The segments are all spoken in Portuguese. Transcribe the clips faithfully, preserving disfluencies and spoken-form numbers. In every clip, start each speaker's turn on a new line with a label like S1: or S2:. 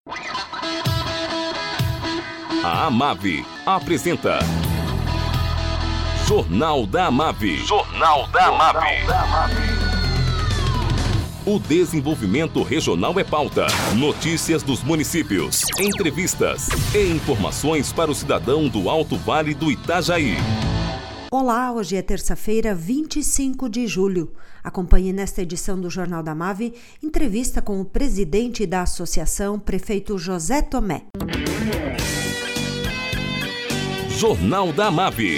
S1: A Amave apresenta Jornal da Amave. Jornal da Amave. O desenvolvimento regional é pauta. Notícias dos municípios, entrevistas e informações para o cidadão do Alto Vale do Itajaí.
S2: Olá, hoje é terça-feira, vinte e cinco de julho. Acompanhe nesta edição do Jornal da Amave entrevista com o presidente da associação, prefeito José Tomé.
S1: Jornal da Amave.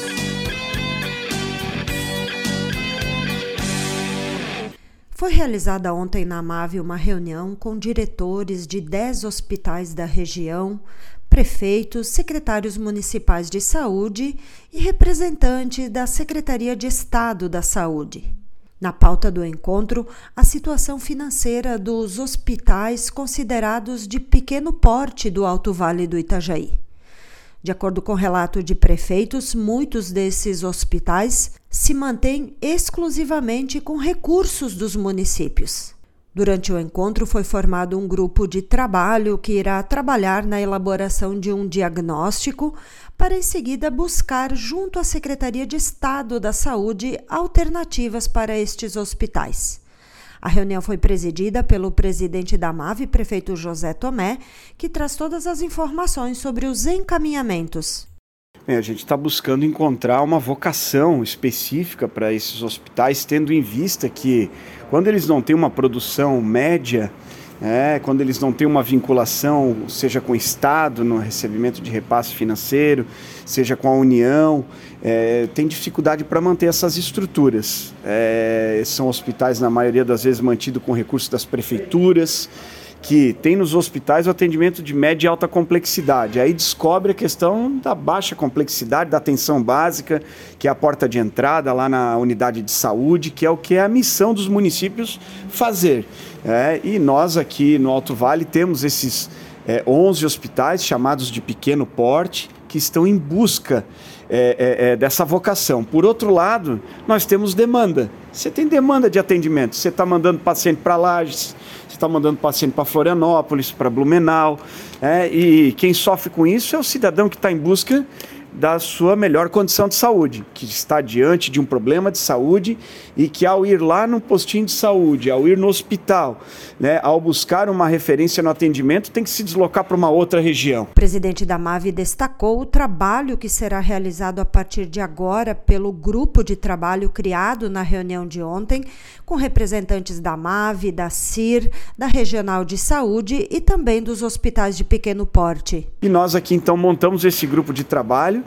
S2: Foi realizada ontem na Amave uma reunião com diretores de dez hospitais da região, prefeitos, secretários municipais de saúde e representantes da Secretaria de Estado da Saúde. Na pauta do encontro, a situação financeira dos hospitais considerados de pequeno porte do Alto Vale do Itajaí. De acordo com o relato de prefeitos, muitos desses hospitais se mantêm exclusivamente com recursos dos municípios. Durante o encontro foi formado um grupo de trabalho que irá trabalhar na elaboração de um diagnóstico para em seguida buscar junto à Secretaria de Estado da Saúde alternativas para estes hospitais. A reunião foi presidida pelo presidente da Amave, prefeito José Tomé, que traz todas as informações sobre os encaminhamentos.
S3: Bem, a gente está buscando encontrar uma vocação específica para esses hospitais, tendo em vista que quando eles não têm uma produção média, é, quando eles não têm uma vinculação, seja com o Estado, no recebimento de repasse financeiro, seja com a União, é, tem dificuldade para manter essas estruturas. É, são hospitais, na maioria das vezes, mantidos com recursos das prefeituras, que tem nos hospitais o atendimento de média e alta complexidade. Aí descobre a questão da baixa complexidade, da atenção básica, que é a porta de entrada lá na unidade de saúde, que é o que é a missão dos municípios fazer. É, e nós aqui no Alto Vale temos esses é, onze hospitais chamados de pequeno porte, que estão em busca é, é, é, dessa vocação. Por outro lado, nós temos demanda. Você tem demanda de atendimento, você está mandando paciente para Lages, você está mandando paciente para Florianópolis, para Blumenau, é, e quem sofre com isso é o cidadão que está em busca da sua melhor condição de saúde, que está diante de um problema de saúde e que ao ir lá no postinho de saúde, ao ir no hospital, né, ao buscar uma referência no atendimento, tem que se deslocar para uma outra região.
S2: O presidente da Amave destacou o trabalho que será realizado a partir de agora pelo grupo de trabalho criado na reunião de ontem, com representantes da Amave, da C I R, da Regional de Saúde e também dos hospitais de pequeno porte.
S3: E nós aqui então montamos esse grupo de trabalho.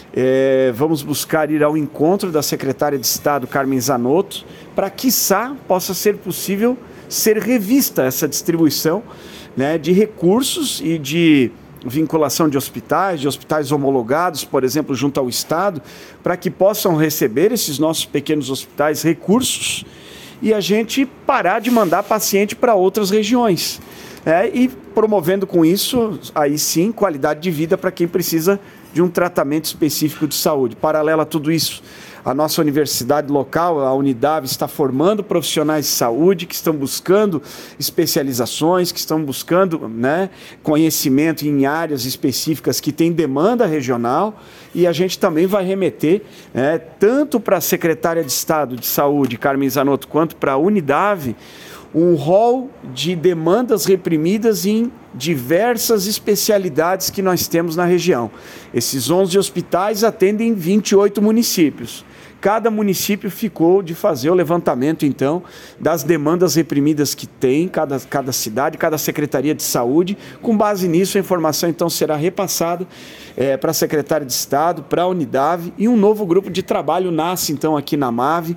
S3: É, vamos buscar ir ao encontro da secretária de Estado, Carmen Zanotto, para que, quiçá, possa ser possível ser revista essa distribuição, né, de recursos e de vinculação de hospitais, de hospitais homologados, por exemplo, junto ao Estado, para que possam receber esses nossos pequenos hospitais recursos e a gente parar de mandar paciente para outras regiões. É, e promovendo com isso, aí sim, qualidade de vida para quem precisa de um tratamento específico de saúde. Paralelo a tudo isso, a nossa universidade local, a Unidave, está formando profissionais de saúde que estão buscando especializações, que estão buscando, né, conhecimento em áreas específicas que têm demanda regional, e a gente também vai remeter, né, tanto para a secretária de Estado de Saúde, Carmen Zanotto, quanto para a Unidave, um rol de demandas reprimidas em diversas especialidades que nós temos na região. Esses onze hospitais atendem vinte e oito municípios. Cada município ficou de fazer o levantamento, então, das demandas reprimidas que tem cada, cada cidade, cada secretaria de saúde. Com base nisso, a informação, então, será repassada é, para a secretária de Estado, para a Unidave, e um novo grupo de trabalho nasce, então, aqui na Amave,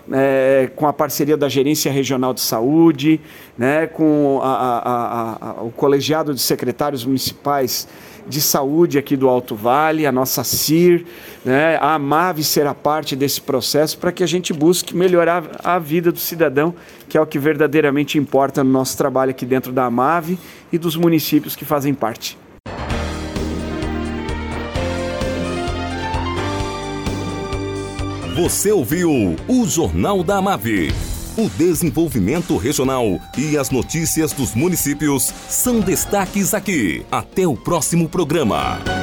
S3: É, com a parceria da Gerência Regional de Saúde, né, com a, a, a, a, o colegiado de secretários municipais de saúde aqui do Alto Vale, a nossa C I R, né, a Amave será parte desse processo para que a gente busque melhorar a vida do cidadão, que é o que verdadeiramente importa no nosso trabalho aqui dentro da Amave e dos municípios que fazem parte.
S1: Você ouviu o Jornal da Amave, O desenvolvimento regional e as notícias dos municípios são destaques aqui. Até o próximo programa.